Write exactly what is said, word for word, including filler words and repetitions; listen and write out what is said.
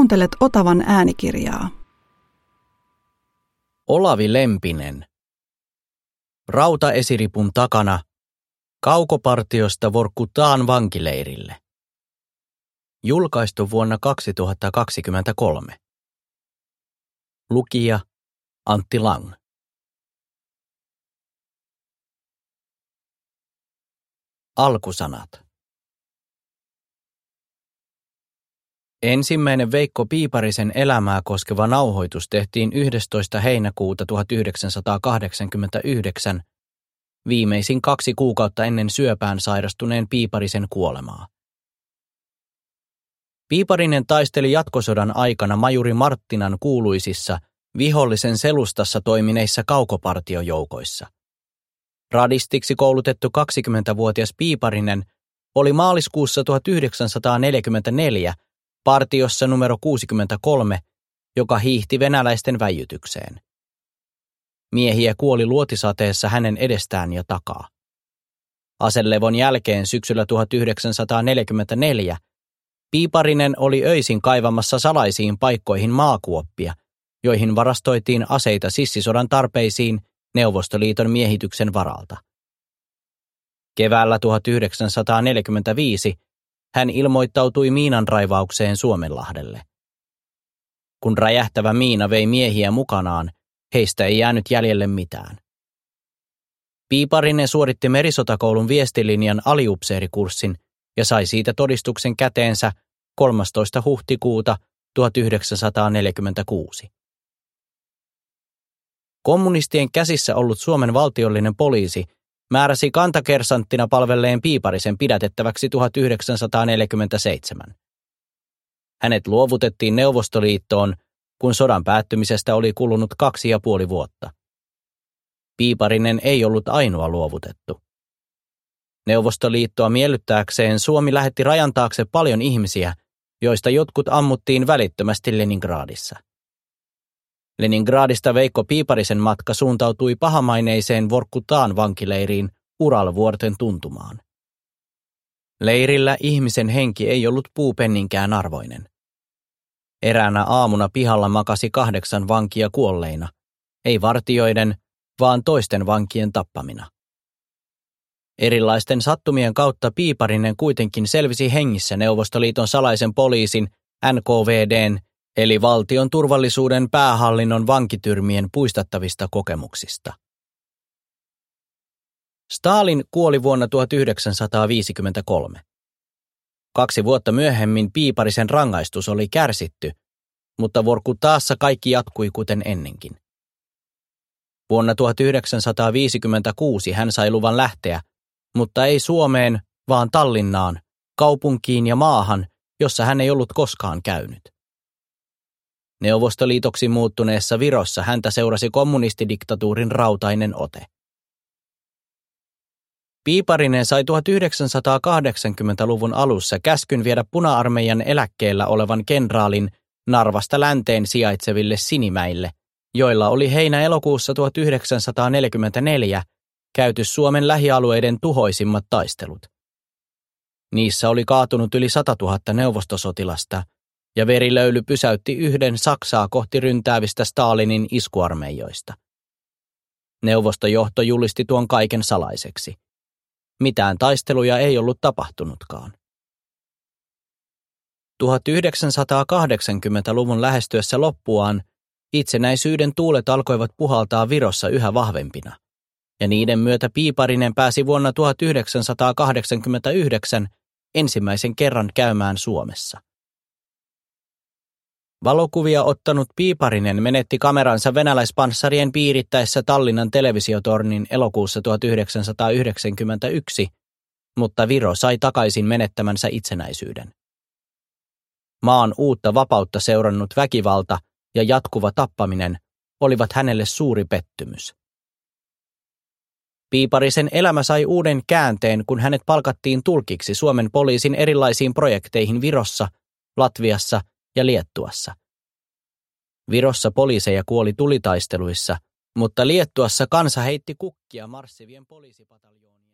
Kuuntelet Otavan äänikirjaa. Olavi Lempinen. Rautaesiripun takana. Kaukopartiosta Vorkutaan vankileirille. Julkaistu vuonna kaksituhattakaksikymmentäkolme. Lukija Antti Lang. Alkusanat. Ensimmäinen Veikko Piiparisen elämää koskeva nauhoitus tehtiin yhdestoista heinäkuuta tuhatyhdeksänsataakahdeksankymmentäyhdeksän, viimeisin kaksi kuukautta ennen syöpään sairastuneen Piiparisen kuolemaa. Piiparinen taisteli jatkosodan aikana majuri Marttinan kuuluisissa vihollisen selustassa toimineissa kaukopartiojoukoissa. Radistiksi koulutettu kaksikymmentävuotias Piiparinen oli maaliskuussa tuhatyhdeksänsataaneljäkymmentäneljä partiossa numero kuusikymmentäkolme, joka hiihti venäläisten väijytykseen. Miehiä kuoli luotisateessa hänen edestään ja takaa. Aselevon jälkeen syksyllä tuhatyhdeksänsataaneljäkymmentäneljä Piiparinen oli öisin kaivamassa salaisiin paikkoihin maakuoppia, joihin varastoitiin aseita sissisodan tarpeisiin Neuvostoliiton miehityksen varalta. Keväällä tuhatyhdeksänsataaneljäkymmentäviisi hän ilmoittautui miinanraivaukseen Suomenlahdelle. Kun räjähtävä miina vei miehiä mukanaan, heistä ei jäänyt jäljelle mitään. Piiparinen suoritti merisotakoulun viestilinjan aliupseerikurssin ja sai siitä todistuksen käteensä kolmastoista huhtikuuta tuhatyhdeksänsataaneljäkymmentäkuusi. Kommunistien käsissä ollut Suomen valtiollinen poliisi määräsi kantakersanttina palvelleen Piiparisen pidätettäväksi tuhatyhdeksänsataaneljäkymmentäseitsemän. Hänet luovutettiin Neuvostoliittoon, kun sodan päättymisestä oli kulunut kaksi ja puoli vuotta. Piiparinen ei ollut ainoa luovutettu. Neuvostoliittoa miellyttääkseen Suomi lähetti rajan taakse paljon ihmisiä, joista jotkut ammuttiin välittömästi Leningradissa. Leningradista Veikko Piiparisen matka suuntautui pahamaineiseen Vorkutaan vankileiriin Uralvuorten tuntumaan. Leirillä ihmisen henki ei ollut puupenninkään arvoinen. Eräänä aamuna pihalla makasi kahdeksan vankia kuolleina, ei vartijoiden, vaan toisten vankien tappamina. Erilaisten sattumien kautta Piiparinen kuitenkin selvisi hengissä Neuvostoliiton salaisen poliisin N K V D:n eli valtion turvallisuuden päähallinnon vankityrmien puistattavista kokemuksista. Stalin kuoli vuonna tuhatyhdeksänsataaviisikymmentäkolme. Kaksi vuotta myöhemmin Piiparisen rangaistus oli kärsitty, mutta Vorkutaassa kaikki jatkui kuten ennenkin. Vuonna tuhatyhdeksänsataaviisikymmentäkuusi hän sai luvan lähteä, mutta ei Suomeen, vaan Tallinnaan, kaupunkiin ja maahan, jossa hän ei ollut koskaan käynyt. Neuvostoliitoksi muuttuneessa Virossa häntä seurasi kommunistidiktatuurin rautainen ote. Piiparinen sai tuhatyhdeksänsataakahdeksankymmentäluvun alussa käskyn viedä Puna-armeijan eläkkeellä olevan kenraalin Narvasta länteen sijaitseville Sinimäille, joilla oli heinä-elokuussa tuhatyhdeksänsataaneljäkymmentäneljä käyty Suomen lähialueiden tuhoisimmat taistelut. Niissä oli kaatunut yli satatuhatta neuvostosotilasta, ja verilöyly pysäytti yhden Saksaa kohti ryntäävistä Stalinin iskuarmeijoista. Neuvostojohto julisti tuon kaiken salaiseksi. Mitään taisteluja ei ollut tapahtunutkaan. tuhatyhdeksänsataakahdeksankymmentäluvun lähestyessä loppuaan itsenäisyyden tuulet alkoivat puhaltaa Virossa yhä vahvempina, ja niiden myötä Piiparinen pääsi vuonna tuhatyhdeksänsataakahdeksankymmentäyhdeksän ensimmäisen kerran käymään Suomessa. Valokuvia ottanut Piiparinen menetti kameransa venäläispanssarien piirittäessä Tallinnan televisiotornin elokuussa tuhatyhdeksänsataayhdeksänkymmentäyksi, mutta Viro sai takaisin menettämänsä itsenäisyyden. Maan uutta vapautta seurannut väkivalta ja jatkuva tappaminen olivat hänelle suuri pettymys. Piiparisen elämä sai uuden käänteen, kun hänet palkattiin tulkiksi Suomen poliisin erilaisiin projekteihin Virossa, Latviassa ja Liettuassa. Virossa poliiseja kuoli tulitaisteluissa, mutta Liettuassa kansa heitti kukkia marssivien poliisipataljoonien